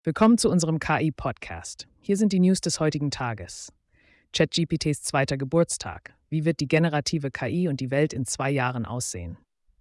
Willkommen zu unserem KI-Podcast. Hier sind die News des heutigen Tages. ChatGPTs zweiter Geburtstag. Wie wird die generative KI und die Welt in 2 Jahren aussehen?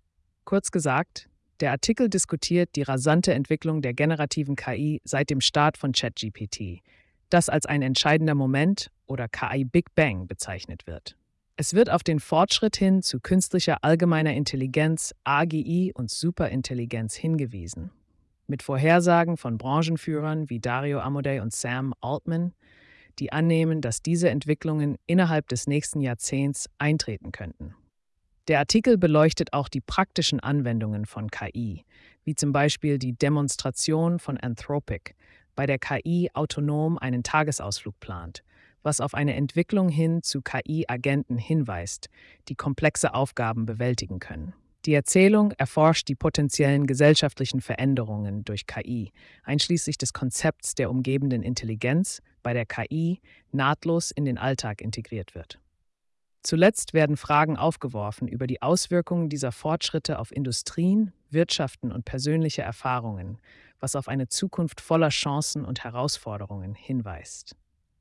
Kurz gesagt, der Artikel diskutiert die rasante Entwicklung der generativen KI seit dem Start von ChatGPT, das als ein entscheidender Moment oder KI Big Bang bezeichnet wird. Es wird auf den Fortschritt hin zu künstlicher allgemeiner Intelligenz, AGI und Superintelligenz hingewiesen. Mit Vorhersagen von Branchenführern wie Dario Amodei und Sam Altman, die annehmen, dass diese Entwicklungen innerhalb des nächsten Jahrzehnts eintreten könnten. Der Artikel beleuchtet auch die praktischen Anwendungen von KI, wie zum Beispiel die Demonstration von Anthropic, bei der KI autonom einen Tagesausflug plant, was auf eine Entwicklung hin zu KI-Agenten hinweist, die komplexe Aufgaben bewältigen können. Die Erzählung erforscht die potenziellen gesellschaftlichen Veränderungen durch KI, einschließlich des Konzepts der umgebenden Intelligenz, bei der KI nahtlos in den Alltag integriert wird. Zuletzt werden Fragen aufgeworfen über die Auswirkungen dieser Fortschritte auf Industrien, Wirtschaften und persönliche Erfahrungen, was auf eine Zukunft voller Chancen und Herausforderungen hinweist.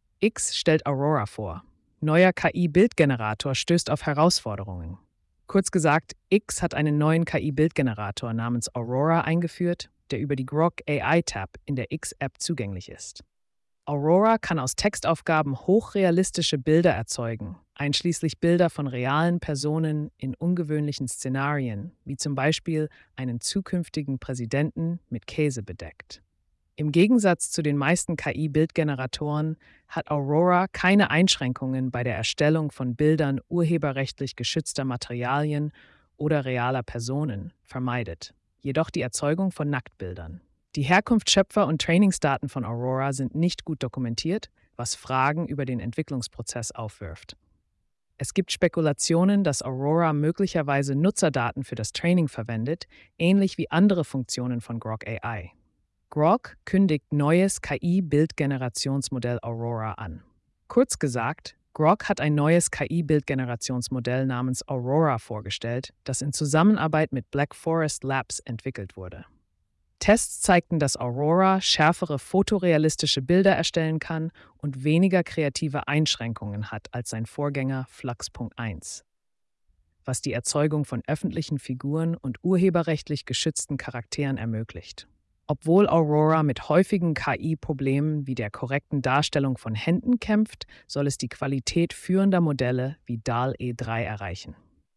X stellt Aurora vor. Neuer KI-Bildgenerator stößt auf Herausforderungen. Kurz gesagt, X hat einen neuen KI-Bildgenerator namens Aurora eingeführt, der über die Grok AI-Tab in der X-App zugänglich ist. Aurora kann aus Textaufgaben hochrealistische Bilder erzeugen, einschließlich Bilder von realen Personen in ungewöhnlichen Szenarien, wie zum Beispiel einen zukünftigen Präsidenten mit Käse bedeckt. Im Gegensatz zu den meisten KI-Bildgeneratoren hat Aurora keine Einschränkungen bei der Erstellung von Bildern urheberrechtlich geschützter Materialien oder realer Personen vermeidet, jedoch die Erzeugung von Nacktbildern. Die Herkunft, Schöpfer und Trainingsdaten von Aurora sind nicht gut dokumentiert, was Fragen über den Entwicklungsprozess aufwirft. Es gibt Spekulationen, dass Aurora möglicherweise Nutzerdaten für das Training verwendet, ähnlich wie andere Funktionen von Grok AI. Grok kündigt neues KI-Bildgenerationsmodell Aurora an. Kurz gesagt, Grok hat ein neues KI-Bildgenerationsmodell namens Aurora vorgestellt, das in Zusammenarbeit mit Black Forest Labs entwickelt wurde. Tests zeigten, dass Aurora schärfere fotorealistische Bilder erstellen kann und weniger kreative Einschränkungen hat als sein Vorgänger Flux.1, was die Erzeugung von öffentlichen Figuren und urheberrechtlich geschützten Charakteren ermöglicht. Obwohl Aurora mit häufigen KI-Problemen wie der korrekten Darstellung von Händen kämpft, soll es die Qualität führender Modelle wie DALL-E 3 erreichen.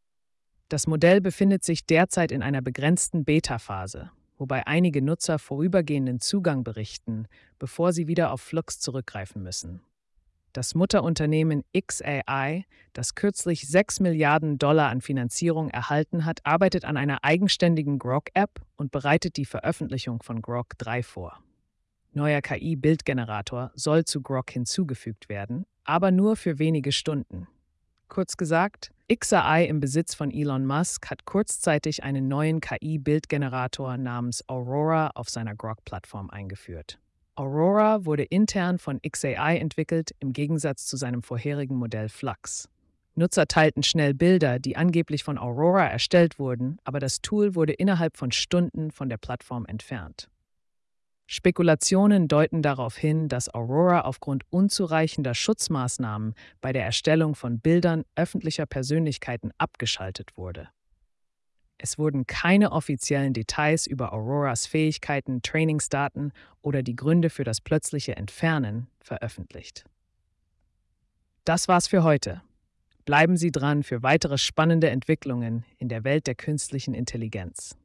Das Modell befindet sich derzeit in einer begrenzten Beta-Phase, wobei einige Nutzer vorübergehenden Zugang berichten, bevor sie wieder auf Flux zurückgreifen müssen. Das Mutterunternehmen xAI, das kürzlich $6 Milliarden an Finanzierung erhalten hat, arbeitet an einer eigenständigen Grok-App und bereitet die Veröffentlichung von Grok 3 vor. Neuer KI-Bildgenerator soll zu Grok hinzugefügt werden, aber nur für wenige Stunden. Kurz gesagt, xAI im Besitz von Elon Musk hat kurzzeitig einen neuen KI-Bildgenerator namens Aurora auf seiner Grok-Plattform eingeführt. Aurora wurde intern von xAI entwickelt, im Gegensatz zu seinem vorherigen Modell Flux. Nutzer teilten schnell Bilder, die angeblich von Aurora erstellt wurden, aber das Tool wurde innerhalb von Stunden von der Plattform entfernt. Spekulationen deuten darauf hin, dass Aurora aufgrund unzureichender Schutzmaßnahmen bei der Erstellung von Bildern öffentlicher Persönlichkeiten abgeschaltet wurde. Es wurden keine offiziellen Details über Auroras Fähigkeiten, Trainingsdaten oder die Gründe für das plötzliche Entfernen veröffentlicht. Das war's für heute. Bleiben Sie dran für weitere spannende Entwicklungen in der Welt der künstlichen Intelligenz.